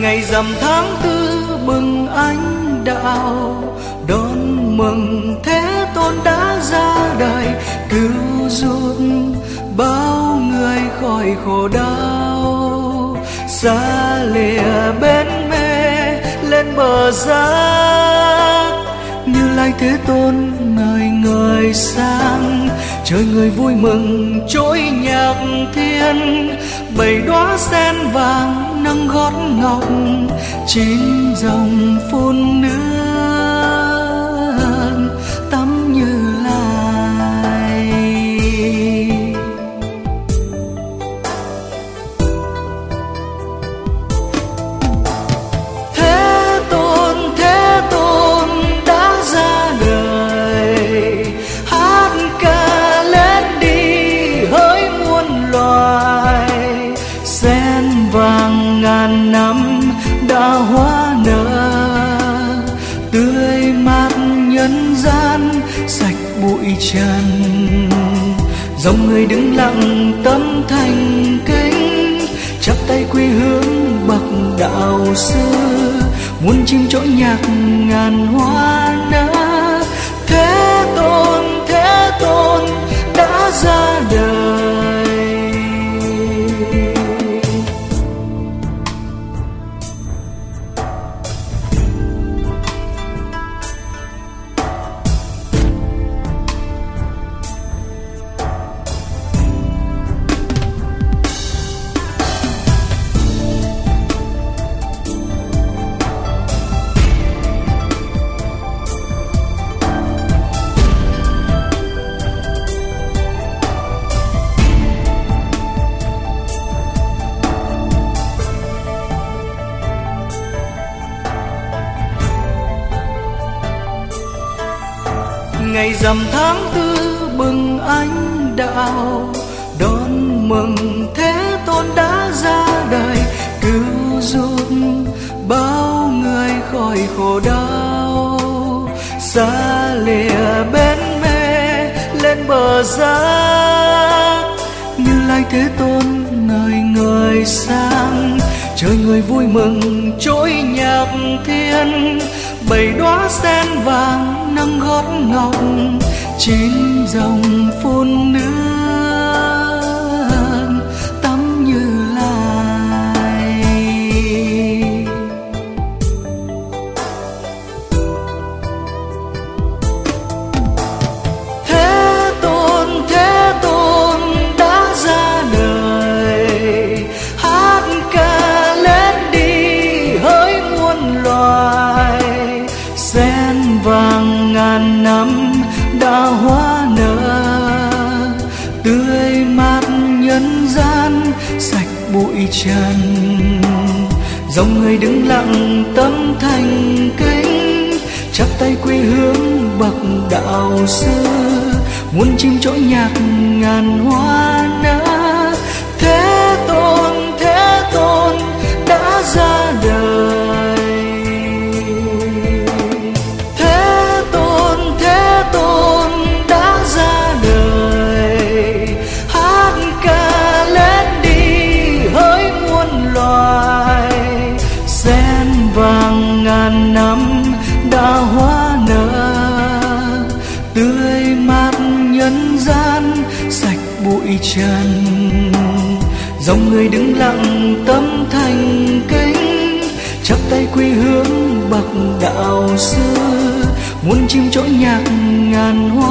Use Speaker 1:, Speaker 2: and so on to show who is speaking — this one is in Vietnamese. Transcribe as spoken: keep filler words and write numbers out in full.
Speaker 1: Ngày rằm tháng tư bừng ánh đạo, đón mừng Thế Tôn đã ra đời, cứu giúp bao người khỏi khổ đau. Xa lìa bến mê lên bờ giác, Như Lai Thế Tôn ngời ngời sang, trời người vui mừng trỗi nhạc thiên. Bảy đóa sen vàng nâng gót ngọc, chín dòng phun nước tắm Như Lai. Thế Tôn, Thế Tôn đã ra đời, hát ca lên đi hỡi muôn loài. Sen vàng ngàn năm đã hoa nở, tươi mát nhân gian sạch bụi trần. Dòng người đứng lặng tâm thành kính, chắp tay quy hướng bậc đạo sư. Muôn chim trỗi nhạc ngàn hoa nở, Thế Tôn, Thế Tôn đã ra đời. Ngày rằm tháng tư bừng ánh đạo, đón mừng Thế Tôn đã ra đời, cứu giúp bao người khỏi khổ đau. Xa lìa bến mê lên bờ giác, Như Lai Thế Tôn ngời ngời sang, trời người vui mừng trỗi nhạc thiên. Bảy đóa sen vàng nâng gót ngọc, chín dòng phun nước tắm Như Lai. Thế Tôn, Thế Tôn đã ra đời, hát ca lên đi hỡi muôn loài. Sen vàng ngàn năm đã hoa nở, tươi mát nhân gian sạch bụi trần. Dòng người đứng lặng tâm thành kính, chắp tay quy hướng bậc đạo sư. Muôn chim trỗi nhạc ngàn hoa nở, Thế Tôn, Thế Tôn đã ra đời. Thế Tôn, Thế Tôn đã ra đời, hát ca lên đi hỡi muôn loài. Sen vàng ngàn năm đã hoa nở, tươi mát nhân gian sạch bụi trần. Dòng người đứng lặng tâm thành kính, chắp tay quy hướng bậc đạo sư. Muôn chim trỗi nhạc ngàn hoa